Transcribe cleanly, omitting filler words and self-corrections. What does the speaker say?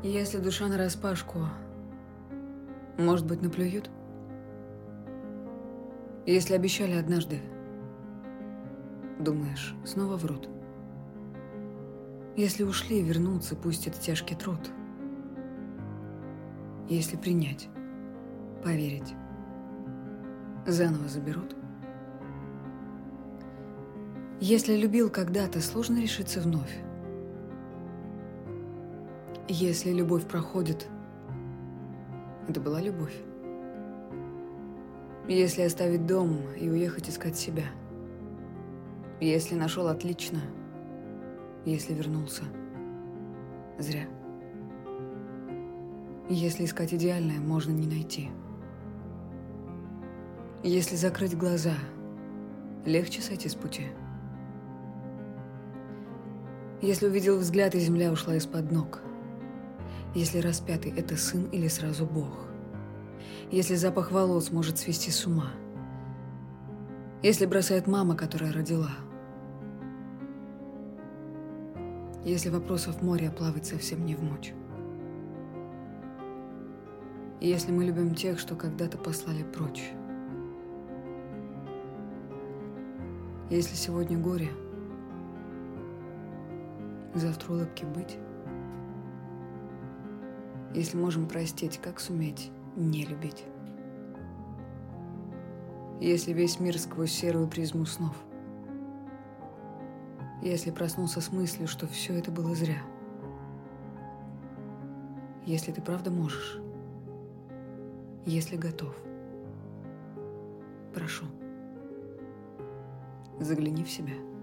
Если душа нараспашку, может быть, наплюют? Если обещали однажды, думаешь, снова врут? Если ушли, вернуться, пусть это тяжкий труд. Если принять, поверить, заново заберут? Если любил когда-то, сложно решиться вновь. Если любовь проходит, это была любовь. Если оставить дом и уехать искать себя. Если нашел — отлично. Если вернулся — зря. Если искать идеальное, можно не найти. Если закрыть глаза, легче сойти с пути. Если увидел взгляд, и земля ушла из-под ног. Если распятый — это сын или сразу Бог. Если запах волос может свести с ума. Если бросает мама, которая родила. Если вопросов море, плавать совсем не вмочь. Если мы любим тех, что когда-то послали прочь. Если сегодня горе, завтра улыбки быть. Если можем простить, как суметь не любить? Если весь мир сквозь серую призму снов. Если проснулся с мыслью, что все это было зря. Если ты правда можешь. Если готов. Прошу, загляни в себя.